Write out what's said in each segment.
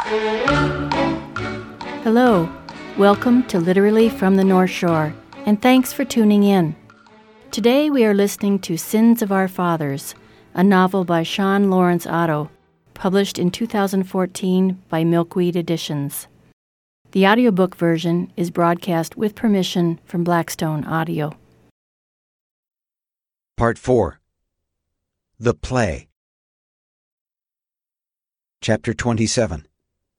Hello, welcome to Literally from the North Shore, and thanks for tuning in. Today we are listening to Sins of Our Fathers, a novel by Sean Lawrence Otto, published in 2014 by Milkweed Editions. The audiobook version is broadcast with permission from Blackstone Audio. Part 4. The Play. Chapter 27.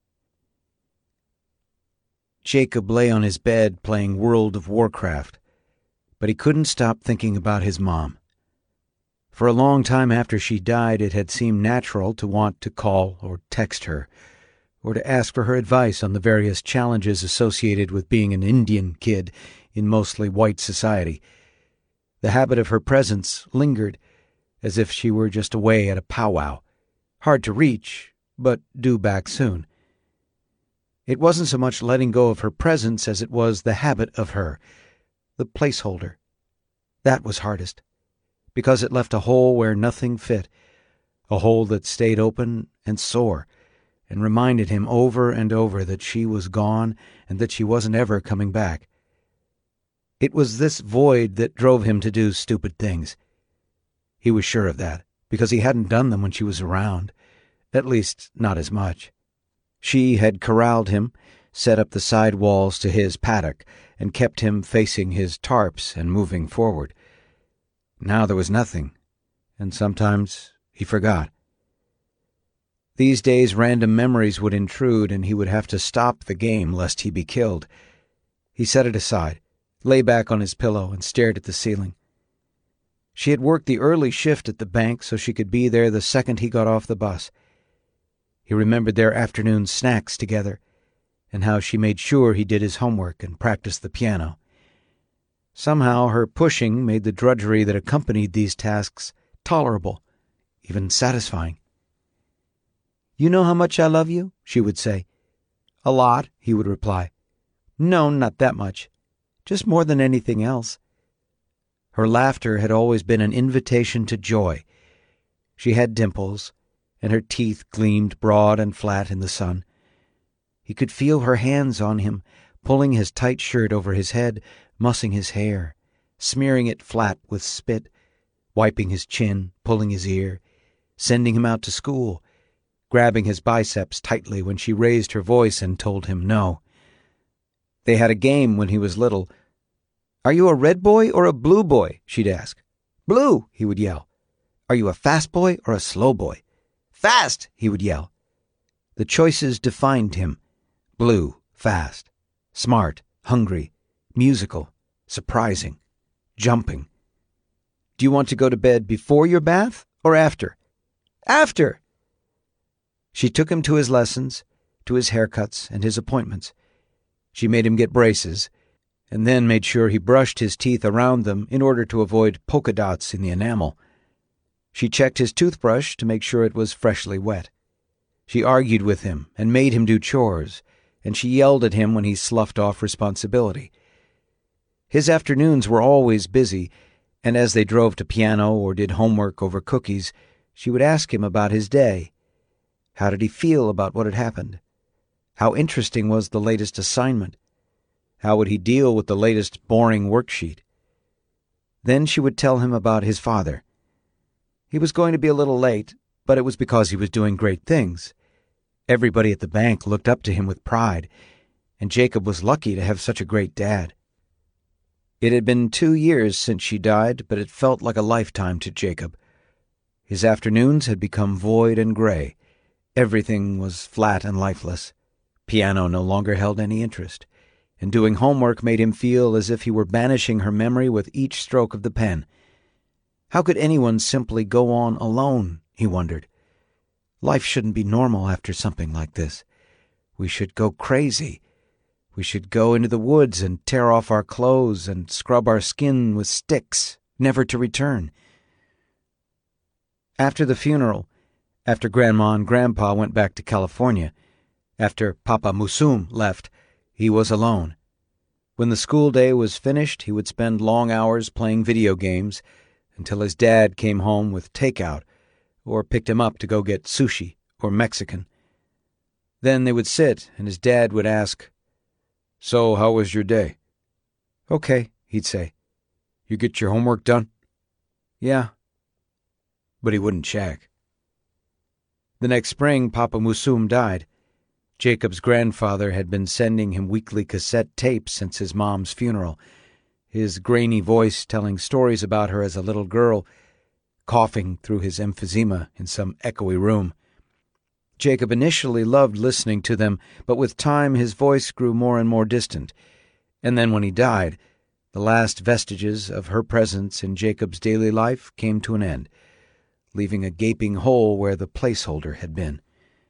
Jacob lay on his bed playing World of Warcraft, but he couldn't stop thinking about his mom. For a long time after she died, it had seemed natural to want to call or text her, or to ask for her advice on the various challenges associated with being an Indian kid in mostly white society. The habit of her presence lingered, as if she were just away at a powwow, hard to reach, but due back soon. It wasn't so much letting go of her presence as it was the habit of her, the placeholder. That was hardest, because it left a hole where nothing fit, a hole that stayed open and sore, and reminded him over and over that she was gone and that she wasn't ever coming back. It was this void that drove him to do stupid things. He was sure of that, because he hadn't done them when she was around, at least not as much. She had corralled him, set up the side walls to his paddock, and kept him facing his tarps and moving forward. Now there was nothing, and sometimes he forgot. These days random memories would intrude, and he would have to stop the game lest he be killed. He set it aside, lay back on his pillow, and stared at the ceiling. She had worked the early shift at the bank so she could be there the second he got off the bus. He remembered their afternoon snacks together, and how she made sure he did his homework and practiced the piano. Somehow her pushing made the drudgery that accompanied these tasks tolerable, even satisfying. "You know how much I love you?" she would say. "A lot," he would reply. "No, not that much. Just more than anything else." Her laughter had always been an invitation to joy. She had dimples, and her teeth gleamed broad and flat in the sun. He could feel her hands on him, pulling his tight shirt over his head, mussing his hair, smearing it flat with spit, wiping his chin, pulling his ear, sending him out to school, grabbing his biceps tightly when she raised her voice and told him no. They had a game when he was little. "Are you a red boy or a blue boy?" she'd ask. "Blue," he would yell. "Are you a fast boy or a slow boy?" "Fast," he would yell. The choices defined him. Blue, fast, smart, hungry, musical, surprising, jumping. "Do you want to go to bed before your bath or after?" "After!" She took him to his lessons, to his haircuts and his appointments. She made him get braces, and then made sure he brushed his teeth around them in order to avoid polka dots in the enamel. She checked his toothbrush to make sure it was freshly wet. She argued with him and made him do chores, and she yelled at him when he sloughed off responsibility. His afternoons were always busy, and as they drove to piano or did homework over cookies, she would ask him about his day. How did he feel about what had happened? How interesting was the latest assignment? How would he deal with the latest boring worksheet? Then she would tell him about his father. He was going to be a little late, but it was because he was doing great things. Everybody at the bank looked up to him with pride, and Jacob was lucky to have such a great dad. It had been 2 years since she died, but it felt like a lifetime to Jacob. His afternoons had become void and gray. Everything was flat and lifeless. Piano no longer held any interest, and doing homework made him feel as if he were banishing her memory with each stroke of the pen. How could anyone simply go on alone, he wondered. Life shouldn't be normal after something like this. We should go crazy. We should go into the woods and tear off our clothes and scrub our skin with sticks, never to return. After the funeral, after Grandma and Grandpa went back to California, after Papa Musum left, he was alone. When the school day was finished, he would spend long hours playing video games until his dad came home with takeout or picked him up to go get sushi or Mexican. Then they would sit, and his dad would ask, "So, how was your day?" "Okay," he'd say. "You get your homework done?" "Yeah." But he wouldn't check. The next spring, Papa Musum died. Jacob's grandfather had been sending him weekly cassette tapes since his mom's funeral, his grainy voice telling stories about her as a little girl, coughing through his emphysema in some echoey room. Jacob initially loved listening to them, but with time his voice grew more and more distant. And then when he died, the last vestiges of her presence in Jacob's daily life came to an end, leaving a gaping hole where the placeholder had been.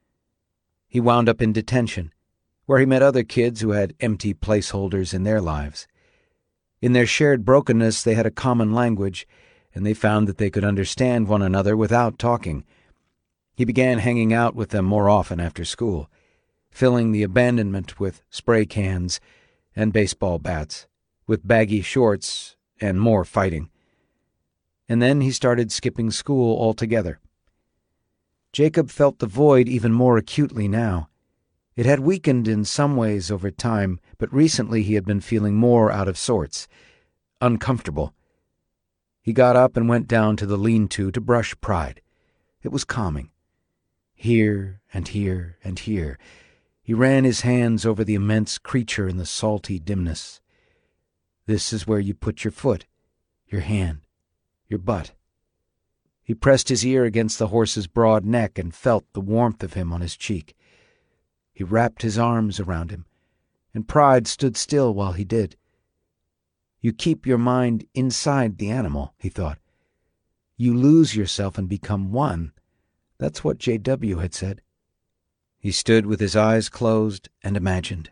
He wound up in detention, where he met other kids who had empty placeholders in their lives. In their shared brokenness they had a common language, and they found that they could understand one another without talking. He began hanging out with them more often after school, filling the abandonment with spray cans and baseball bats, with baggy shorts and more fighting. And then he started skipping school altogether. Jacob felt the void even more acutely now. It had weakened in some ways over time, but recently he had been feeling more out of sorts, uncomfortable. He got up and went down to the lean-to brush Pride. It was calming. Here and here and here, he ran his hands over the immense creature in the salty dimness. This is where you put your foot, your hand, your butt. He pressed his ear against the horse's broad neck and felt the warmth of him on his cheek. He wrapped his arms around him, and Pride stood still while he did. You keep your mind inside the animal, he thought. You lose yourself and become one. That's what J.W. had said. He stood with his eyes closed and imagined.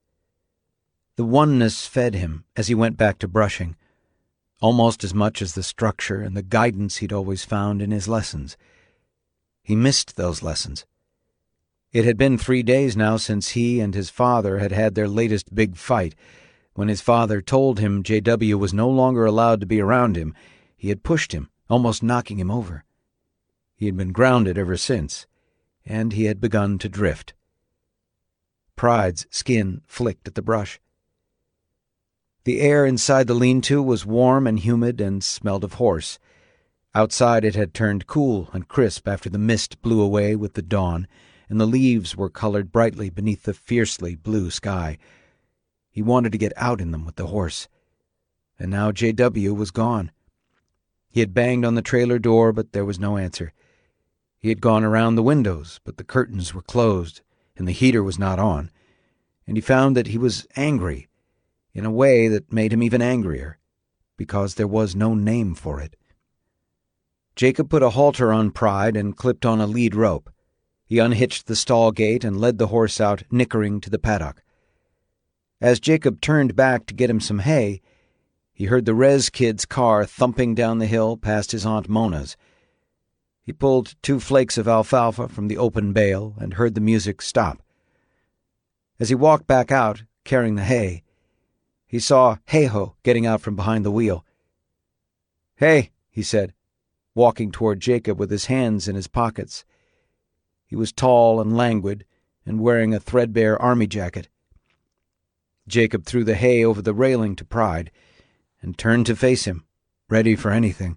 The oneness fed him as he went back to brushing, almost as much as the structure and the guidance he'd always found in his lessons. He missed those lessons. It had been 3 days now since he and his father had had their latest big fight. When his father told him J.W. was no longer allowed to be around him, he had pushed him, almost knocking him over. He had been grounded ever since, and he had begun to drift. Pride's skin flicked at the brush. The air inside the lean-to was warm and humid and smelled of horse. Outside it had turned cool and crisp after the mist blew away with the dawn, and the leaves were colored brightly beneath the fiercely blue sky. He wanted to get out in them with the horse. And now J.W. was gone. He had banged on the trailer door, but there was no answer. He had gone around the windows, but the curtains were closed, and the heater was not on. And he found that he was angry, in a way that made him even angrier, because there was no name for it. Jacob put a halter on Pride and clipped on a lead rope. He unhitched the stall gate and led the horse out, nickering to the paddock. As Jacob turned back to get him some hay, he heard the res kid's car thumping down the hill past his Aunt Mona's. He pulled 2 flakes of alfalfa from the open bale and heard the music stop. As he walked back out, carrying the hay, he saw Hey-Ho getting out from behind the wheel. "Hey," he said, walking toward Jacob with his hands in his pockets. He was tall and languid and wearing a threadbare army jacket. Jacob threw the hay over the railing to Pride and turned to face him, ready for anything.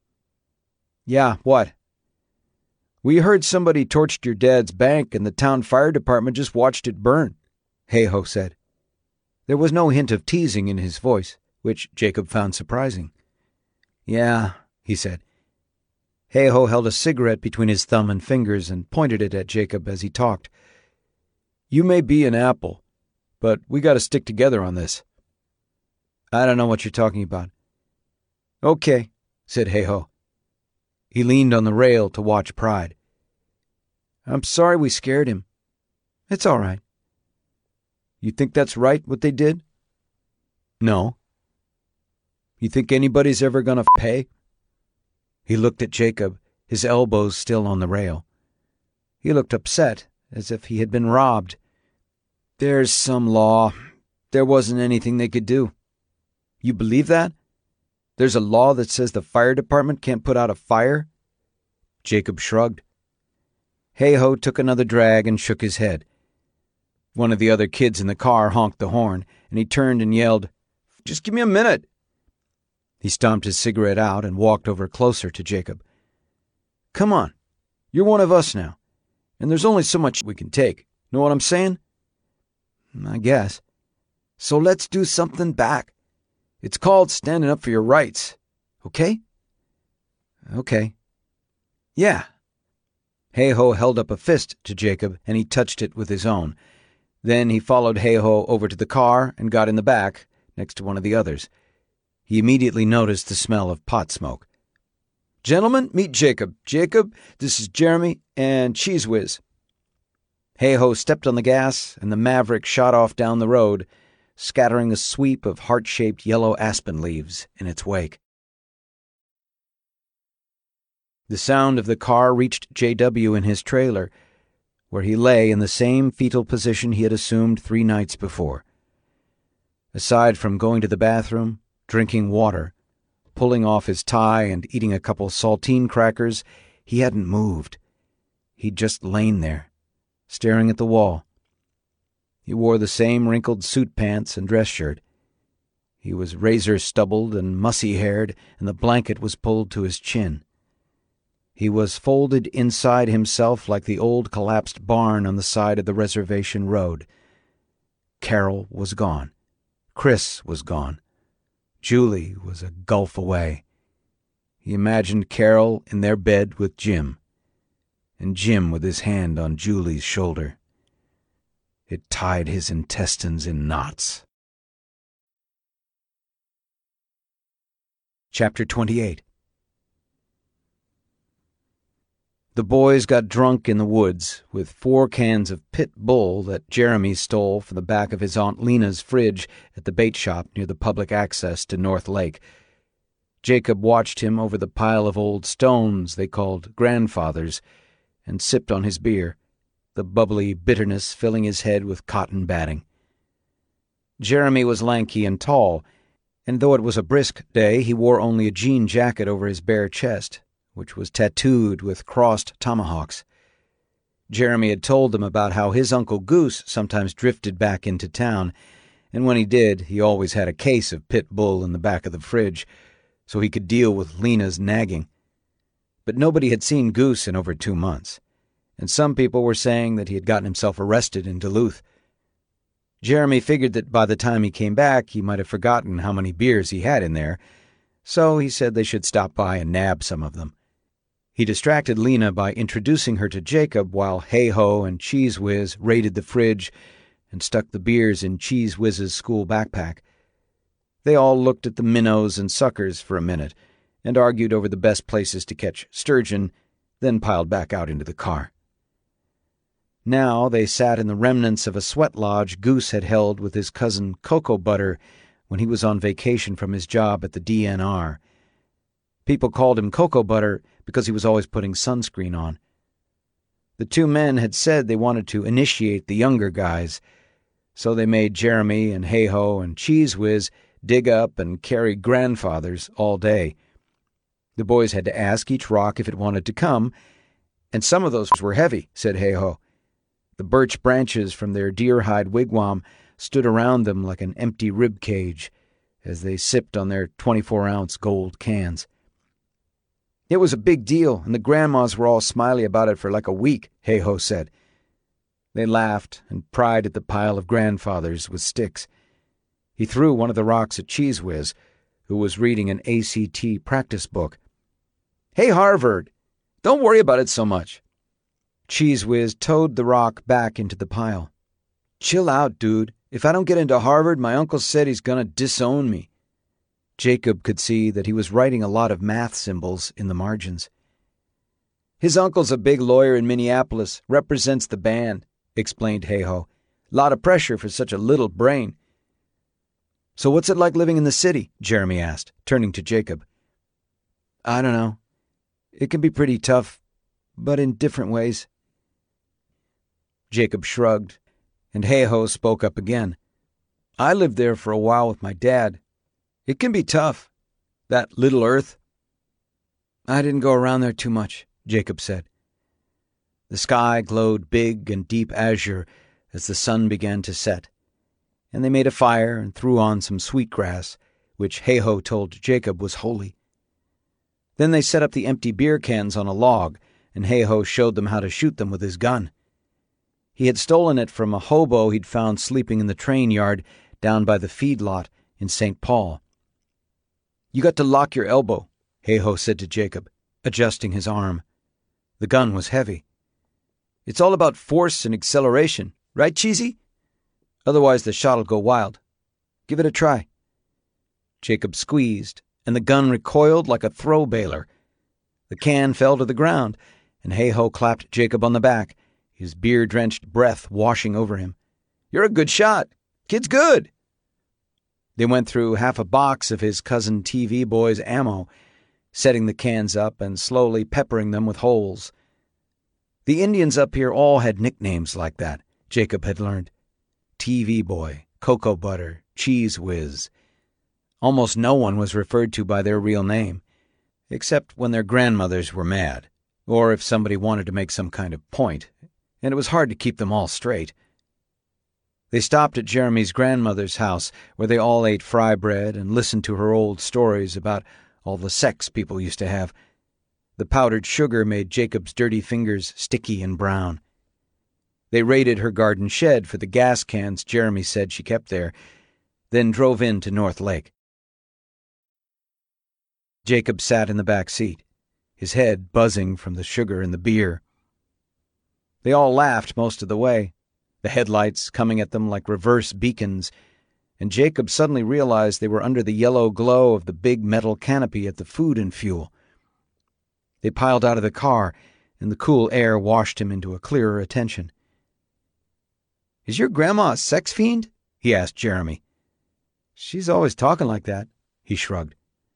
"Yeah, what?" "We heard somebody torched your dad's bank and the town fire department just watched it burn," Hey-Ho said. There was no hint of teasing in his voice, which Jacob found surprising. "Yeah," he said. Hey-Ho held a cigarette between his thumb and fingers and pointed it at Jacob as he talked. "You may be an apple, but we got to stick together on this." "I don't know what you're talking about." "Okay," said Hey-Ho. He leaned on the rail to watch Pride. "I'm sorry we scared him." "It's all right." "You think that's right, what they did?" "No." "You think anybody's ever gonna pay?" He looked at Jacob, his elbows still on the rail. He looked upset, as if he had been robbed. "There's some law. There wasn't anything they could do." "You believe that? There's a law that says the fire department can't put out a fire?" Jacob shrugged. Hey-Ho took another drag and shook his head. One of the other kids in the car honked the horn, and he turned and yelled, "Just give me a minute." He stomped his cigarette out and walked over closer to Jacob. "Come on. You're one of us now, and there's only so much we can take. Know what I'm saying?" "I guess." "So let's do something back. It's called standing up for your rights. Okay?" "Okay." "Yeah." Hey-Ho held up a fist to Jacob, and he touched it with his own. Then he followed Hey-Ho over to the car and got in the back, next to one of the others. He immediately noticed the smell of pot smoke. "Gentlemen, meet Jacob. Jacob, this is Jeremy and Cheese Whiz." Hey-Ho stepped on the gas, and the Maverick shot off down the road, scattering a sweep of heart-shaped yellow aspen leaves in its wake. The sound of the car reached J.W. in his trailer, where he lay in the same fetal position he had assumed 3 nights before. Aside from going to the bathroom, drinking water, pulling off his tie and eating a couple saltine crackers, he hadn't moved. He'd just lain there, staring at the wall. He wore the same wrinkled suit pants and dress shirt. He was razor-stubbled and mussy-haired, and the blanket was pulled to his chin. He was folded inside himself like the old collapsed barn on the side of the reservation road. Carol was gone. Chris was gone. Julie was a gulf away. He imagined Carol in their bed with Jim, and Jim with his hand on Julie's shoulder. It tied his intestines in knots. Chapter 28. The boys got drunk in the woods with 4 cans of Pit Bull that Jeremy stole from the back of his Aunt Lena's fridge at the bait shop near the public access to North Lake. Jacob watched him over the pile of old stones they called grandfathers and sipped on his beer, the bubbly bitterness filling his head with cotton batting. Jeremy was lanky and tall, and though it was a brisk day, he wore only a jean jacket over his bare chest, which was tattooed with crossed tomahawks. Jeremy had told them about how his Uncle Goose sometimes drifted back into town, and when he did, he always had a case of Pit Bull in the back of the fridge, so he could deal with Lena's nagging. But nobody had seen Goose in over 2 months, and some people were saying that he had gotten himself arrested in Duluth. Jeremy figured that by the time he came back, he might have forgotten how many beers he had in there, so he said they should stop by and nab some of them. He distracted Lena by introducing her to Jacob while Hey-Ho and Cheese Whiz raided the fridge and stuck the beers in Cheese Whiz's school backpack. They all looked at the minnows and suckers for a minute and argued over the best places to catch sturgeon, then piled back out into the car. Now they sat in the remnants of a sweat lodge Goose had held with his cousin Cocoa Butter when he was on vacation from his job at the DNR. People called him Cocoa Butter because he was always putting sunscreen on. The 2 men had said they wanted to initiate the younger guys, so they made Jeremy and Hey-Ho and Cheese Whiz dig up and carry grandfathers all day. The boys had to ask each rock if it wanted to come, and some of those were heavy, said Hey-Ho. The birch branches from their deer-hide wigwam stood around them like an empty rib cage as they sipped on their 24-ounce gold cans. It was a big deal, and the grandmas were all smiley about it for like a week, Hey-Ho said. They laughed and pried at the pile of grandfathers with sticks. He threw one of the rocks at Cheese Whiz, who was reading an ACT practice book. "Hey, Harvard, don't worry about it so much." Cheese Whiz towed the rock back into the pile. "Chill out, dude. If I don't get into Harvard, my uncle said he's gonna disown me." Jacob could see that he was writing a lot of math symbols in the margins. "His uncle's a big lawyer in Minneapolis, represents the band," explained Hey-Ho. "Lot of pressure for such a little brain." "So what's it like living in the city?" Jeremy asked, turning to Jacob. "I don't know. It can be pretty tough, but in different ways." Jacob shrugged, and Hey-Ho spoke up again. "I lived there for a while with my dad. It can be tough. That little earth." "I didn't go around there too much," Jacob said. The sky glowed big and deep azure, as the sun began to set, and they made a fire and threw on some sweetgrass, which Hay-Ho told Jacob was holy. Then they set up the empty beer cans on a log, and Hay-Ho showed them how to shoot them with his gun. He had stolen it from a hobo he'd found sleeping in the train yard down by the feedlot in St. Paul. "You got to lock your elbow," Hay-Ho said to Jacob, adjusting his arm. The gun was heavy. "It's all about force and acceleration, right, Cheesy? Otherwise the shot'll go wild. Give it a try." Jacob squeezed, and the gun recoiled like a throw baler. The can fell to the ground, and Hay-Ho clapped Jacob on the back, his beer-drenched breath washing over him. "You're a good shot. Kid's good." They went through half a box of his cousin TV boy's ammo, setting the cans up and slowly peppering them with holes. The Indians up here all had nicknames like that, Jacob had learned. TV boy, cocoa butter, cheese whiz. Almost no one was referred to by their real name, except when their grandmothers were mad, or if somebody wanted to make some kind of point, and it was hard to keep them all straight. They stopped at Jeremy's grandmother's house, where they all ate fry bread and listened to her old stories about all the sex people used to have. The powdered sugar made Jacob's dirty fingers sticky and brown. They raided her garden shed for the gas cans Jeremy said she kept there, then drove in to North Lake. Jacob sat in the back seat, his head buzzing from the sugar and the beer. They all laughed most of the way, the headlights coming at them like reverse beacons, and Jacob suddenly realized they were under the yellow glow of the big metal canopy at the Food and Fuel. They piled out of the car, and the cool air washed him into a clearer attention. "Is your grandma a sex fiend?" he asked Jeremy. "She's always talking like that," he shrugged.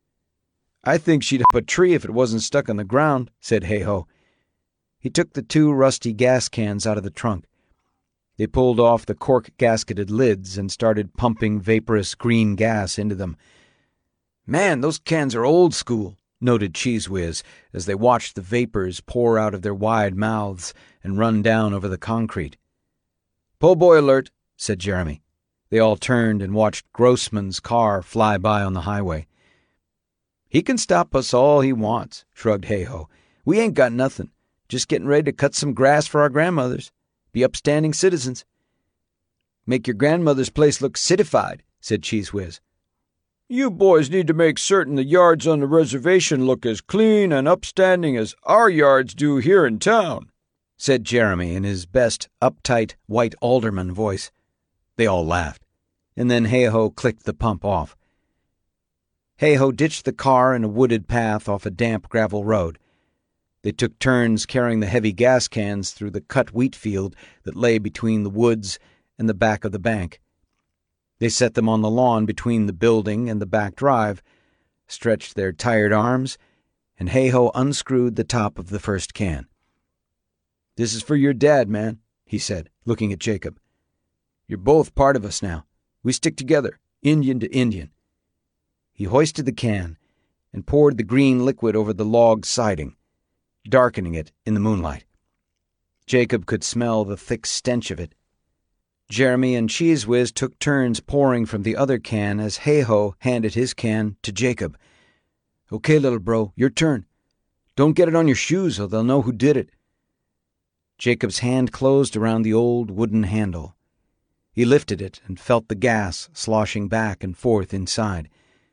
"I think she'd up a tree if it wasn't stuck in the ground," said Hay-Ho. He took the 2 rusty gas cans out of the trunk. They pulled off the cork-gasketed lids and started pumping vaporous green gas into them. "Man, those cans are old school," noted Cheese Whiz, as they watched the vapors pour out of their wide mouths and run down over the concrete. "Po' boy alert," said Jeremy. They all turned and watched Grossman's car fly by on the highway. "He can stop us all he wants," shrugged Hay-Ho. "We ain't got nothing. Just getting ready to cut some grass for our grandmothers. Be upstanding citizens." "Make your grandmother's place look citified," said Cheese Whiz. "You boys need to make certain the yards on the reservation look as clean and upstanding as our yards do here in town," said Jeremy in his best uptight white alderman voice. They all laughed, and then Hay-Ho clicked the pump off. Hay-Ho ditched the car in a wooded path off a damp gravel road. They took turns carrying the heavy gas cans through the cut wheat field that lay between the woods and the back of the bank. They set them on the lawn between the building and the back drive, stretched their tired arms, and Hay-Ho unscrewed the top of the first can. "This is for your dad, man," he said, looking at Jacob. "You're both part of us now. We stick together, Indian to Indian." He hoisted the can and poured the green liquid over the log siding, darkening it in the moonlight. Jacob could smell the thick stench of it. Jeremy and Cheese Whiz took turns pouring from the other can as Hay-Ho handed his can to Jacob. "Okay, little bro, your turn. Don't get it on your shoes or they'll know who did it." Jacob's hand closed around the old wooden handle. He lifted it and felt the gas sloshing back and forth inside.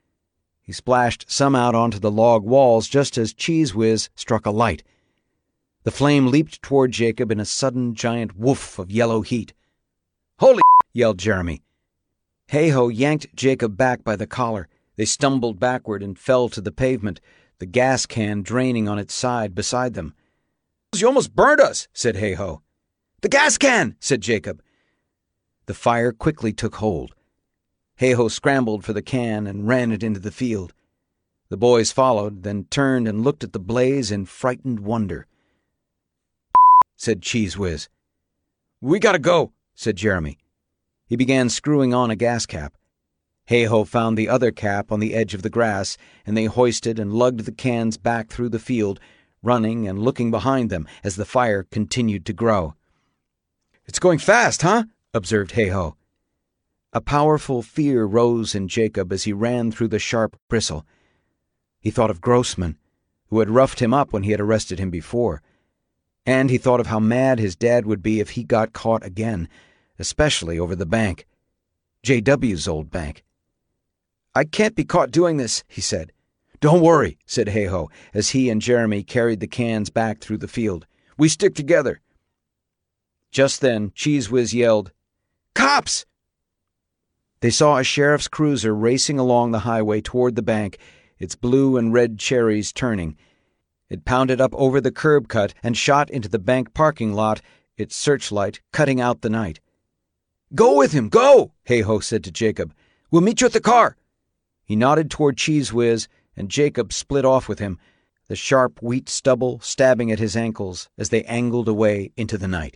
He splashed some out onto the log walls just as Cheese Whiz struck a light. The flame leaped toward Jacob in a sudden giant woof of yellow heat. "Holy!" yelled Jeremy. Hay-Ho yanked Jacob back by the collar. They stumbled backward and fell to the pavement, the gas can draining on its side beside them. "You almost burned us," said Hay-Ho. "The gas can," said Jacob. The fire quickly took hold. Hay-Ho scrambled for the can and ran it into the field. The boys followed, then turned and looked at the blaze in frightened wonder. said Cheese Whiz. "We gotta go," said Jeremy. He began screwing on a gas cap. Hay-Ho found the other cap on the edge of the grass, and they hoisted and lugged the cans back through the field, running and looking behind them as the fire continued to grow. "It's going fast, huh?" observed Hay-Ho. A powerful fear rose in Jacob as he ran through the sharp bristle. He thought of Grossman, who had roughed him up when he had arrested him before. And he thought of how mad his dad would be if he got caught again, especially over the bank. J.W.'s old bank. "I can't be caught doing this," he said. "Don't worry," said Hay-Ho, as he and Jeremy carried the cans back through the field. "We stick together." Just then, Cheese Whiz yelled, "Cops!" They saw a sheriff's cruiser racing along the highway toward the bank, its blue and red cherries turning. It pounded up over the curb cut and shot into the bank parking lot, its searchlight cutting out the night. "Go with him, go!" Hay-Ho said to Jacob. "We'll meet you at the car." He nodded toward Cheese Whiz, and Jacob split off with him, the sharp wheat stubble stabbing at his ankles as they angled away into the night.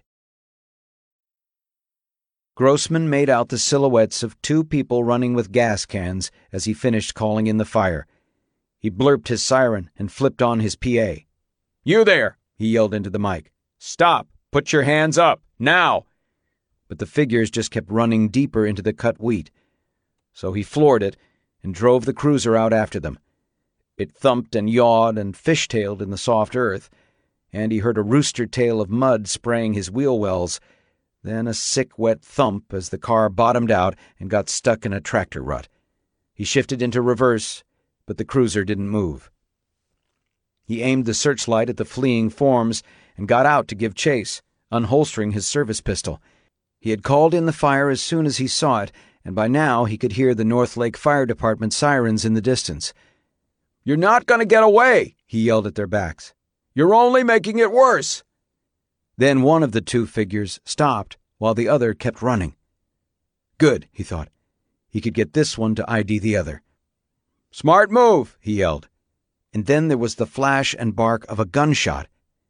Grossman made out the silhouettes of two people running with gas cans as he finished calling in the fire. He blurped his siren and flipped on his PA. "You there!" he yelled into the mic. "Stop! Put your hands up! Now!" But the figures just kept running deeper into the cut wheat. So he floored it and drove the cruiser out after them. It thumped and yawed and fishtailed in the soft earth, and he heard a rooster tail of mud spraying his wheel wells, then a sick, wet thump as the car bottomed out and got stuck in a tractor rut. He shifted into reverse, but the cruiser didn't move. He aimed the searchlight at the fleeing forms and got out to give chase, unholstering his service pistol. He had called in the fire as soon as he saw it, and by now he could hear the North Lake Fire Department sirens in the distance. "You're not going to get away," he yelled at their backs. "You're only making it worse." Then one of the two figures stopped while the other kept running. Good, he thought. He could get this one to ID the other. "Smart move," he yelled. And then there was the flash and bark of a gunshot.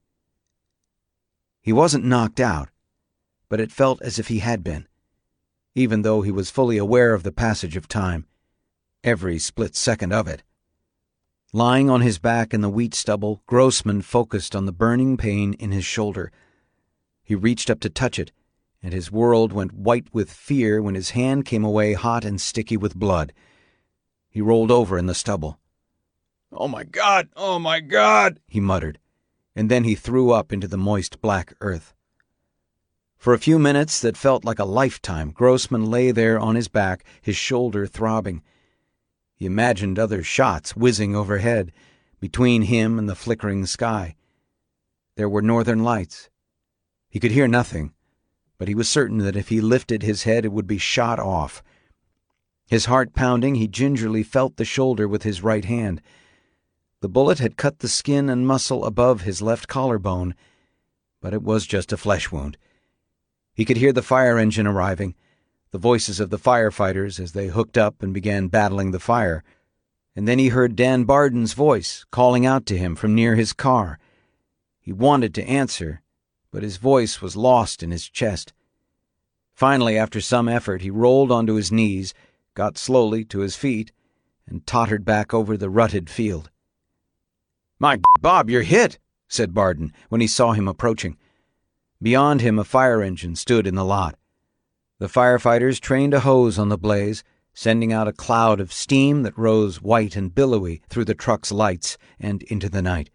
He wasn't knocked out, but it felt as if he had been, even though he was fully aware of the passage of time, every split second of it. Lying on his back in the wheat stubble, Grossman focused on the burning pain in his shoulder. He reached up to touch it, and his world went white with fear when his hand came away hot and sticky with blood. He rolled over in the stubble. "Oh my God, he muttered, and then he threw up into the moist black earth. For a few minutes that felt like a lifetime, Grossman lay there on his back, his shoulder throbbing. He imagined other shots whizzing overhead, between him and the flickering sky. There were northern lights. He could hear nothing, but he was certain that if he lifted his head it would be shot off. His heart pounding, he gingerly felt the shoulder with his right hand. The bullet had cut the skin and muscle above his left collarbone, but it was just a flesh wound. He could hear the fire engine arriving, the voices of the firefighters as they hooked up and began battling the fire, and then he heard Dan Barden's voice calling out to him from near his car. He wanted to answer, but his voice was lost in his chest. Finally, after some effort, he rolled onto his knees, got slowly to his feet, and tottered back over the rutted field. "My Bob, you're hit," said Barden when he saw him approaching. Beyond him, a fire engine stood in the lot. The firefighters trained a hose on the blaze, sending out a cloud of steam that rose white and billowy through the truck's lights and into the night.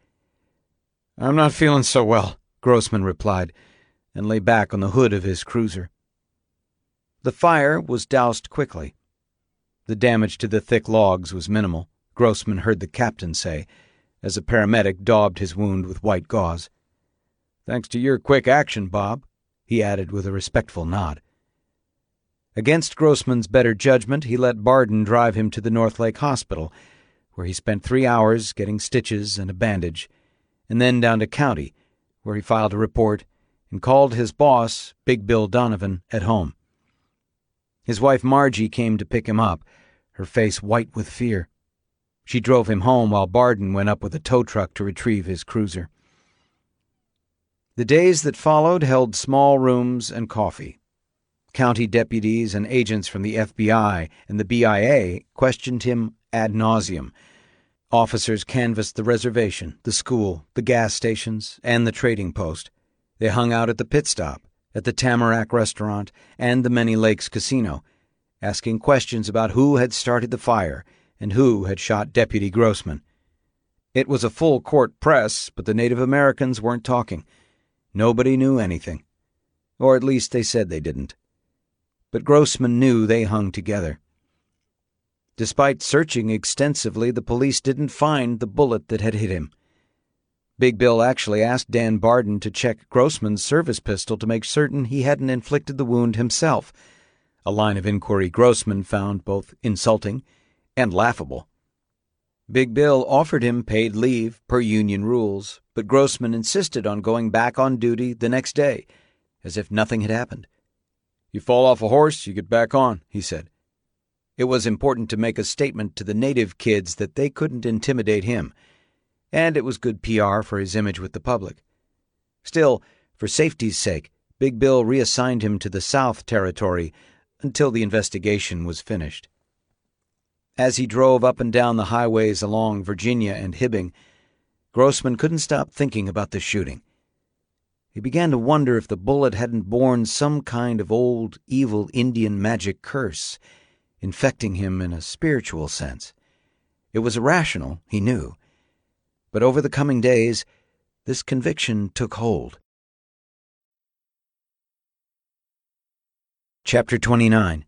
"I'm not feeling so well," Grossman replied, and lay back on the hood of his cruiser. The fire was doused quickly. The damage to the thick logs was minimal, Grossman heard the captain say, as a paramedic daubed his wound with white gauze. "Thanks to your quick action, Bob," he added with a respectful nod. Against Grossman's better judgment, he let Barden drive him to the North Lake Hospital, where he spent 3 hours getting stitches and a bandage, and then down to County, where he filed a report and called his boss, Big Bill Donovan, at home. His wife Margie came to pick him up, her face white with fear. She drove him home while Barden went up with a tow truck to retrieve his cruiser. The days that followed held small rooms and coffee. County deputies and agents from the FBI and the BIA questioned him ad nauseum. Officers canvassed the reservation, the school, the gas stations, and the trading post. They hung out at the pit stop, at the Tamarack Restaurant and the Many Lakes Casino, asking questions about who had started the fire and who had shot Deputy Grossman. It was a full-court press, but the Native Americans weren't talking. Nobody knew anything. Or at least they said they didn't. But Grossman knew they hung together. Despite searching extensively, the police didn't find the bullet that had hit him. Big Bill actually asked Dan Barden to check Grossman's service pistol to make certain he hadn't inflicted the wound himself, a line of inquiry Grossman found both insulting and laughable. Big Bill offered him paid leave per union rules, but Grossman insisted on going back on duty the next day, as if nothing had happened. "You fall off a horse, you get back on," he said. It was important to make a statement to the native kids that they couldn't intimidate him, and it was good PR for his image with the public. Still, for safety's sake, Big Bill reassigned him to the South Territory until the investigation was finished. As he drove up and down the highways along Virginia and Hibbing, Grossman couldn't stop thinking about the shooting. He began to wonder if the bullet hadn't borne some kind of old, evil Indian magic curse, infecting him in a spiritual sense. It was irrational, he knew, but over the coming days, this conviction took hold. Chapter 29.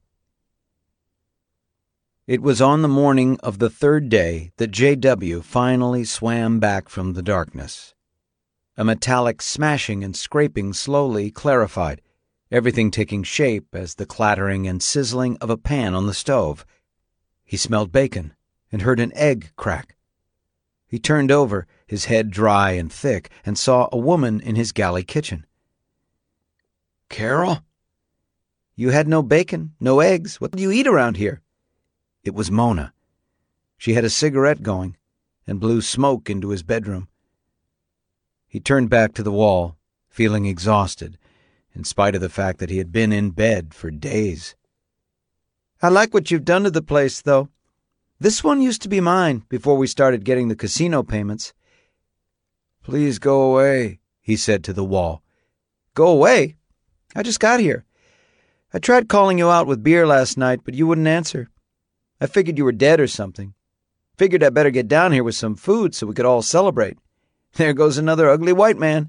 It was on the morning of the third day that J.W. finally swam back from the darkness. A metallic smashing and scraping slowly clarified, everything taking shape as the clattering and sizzling of a pan on the stove. He smelled bacon and heard an egg crack. He turned over, his head dry and thick, and saw a woman in his galley kitchen. "Carol? You had no bacon, no eggs. What do you eat around here?" It was Mona. She had a cigarette going and blew smoke into his bedroom. He turned back to the wall, feeling exhausted, in spite of the fact that he had been in bed for days. "I like what you've done to the place, though. This one used to be mine before we started getting the casino payments." "Please go away," he said to the wall. "Go away? I just got here. I tried calling you out with beer last night, but you wouldn't answer. I figured you were dead or something. Figured I'd better get down here with some food so we could all celebrate. There goes another ugly white man."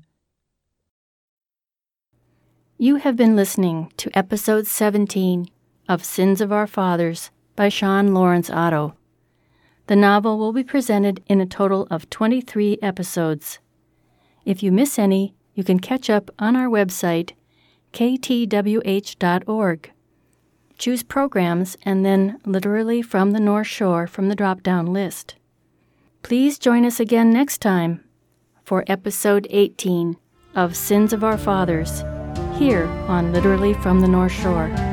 You have been listening to Episode 17 of Sins of Our Fathers by Sean Lawrence Otto. The novel will be presented in a total of 23 episodes. If you miss any, you can catch up on our website, ktwh.org. Choose Programs and then Literally from the North Shore from the drop-down list. Please join us again next time for Episode 18 of Sins of Our Fathers, here on Literally from the North Shore.